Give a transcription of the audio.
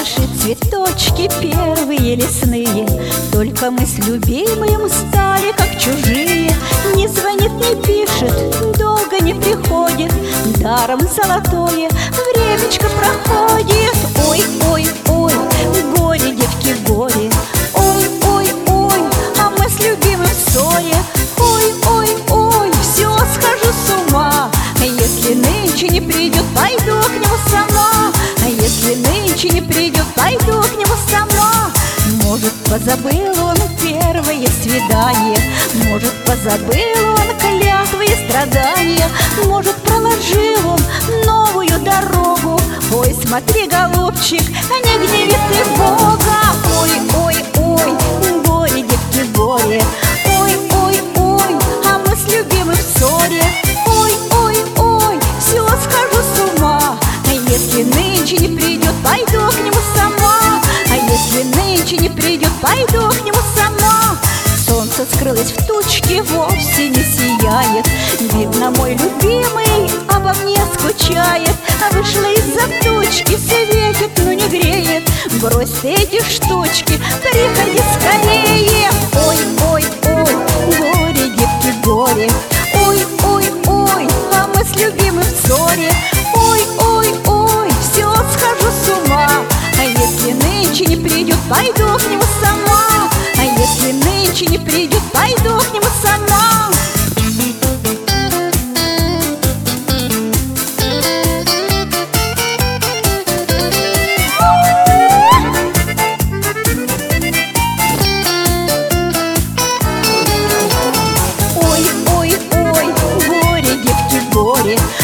Ваши цветочки первые лесные, только мы с любимым стали как чужие. Не звонит, не пишет, долго не приходит, даром золотое времечко проходит. Ой, ой, ой, горе, девки, горе. Ой, ой, ой, а мы с любимым в ссоре. Ой, ой, ой, все, схожу с ума. Если нынче не придет, пойду к нему сама. Если нынче не придет, пойду к нему сама. Может, позабыл он первое свидание, может, позабыл он клятвы и страдания, может, проложил он новую дорогу. Ой, смотри, голубчик, не гневи ты Бога. Ой, ой, ой, горе, девки, горе. Ой, ой, ой, а мы с любимым в ссоре. Ой, ой, ой, все, схожу с ума. Если нынче не придет, пойду к нему сама. А если нынче не придет, пойду к нему сама. Солнце скрылось в тучке, вовсе не сияет. Видно, мой любимый обо мне скучает. А вышла из-за тучки, светит, но не греет. Брось ты эти штучки, приходи скорее. Ой, ой, ой, горе, девки, горе. Ой, ой, ой, а мы с любимым в ссоре. Ой, ой, ой, все, схожу с ума. А если нынче не придет, пойду к нему сама. А если нынче не придет, пойду к нему сама. Ой, ой, ой, горе, девки, горе.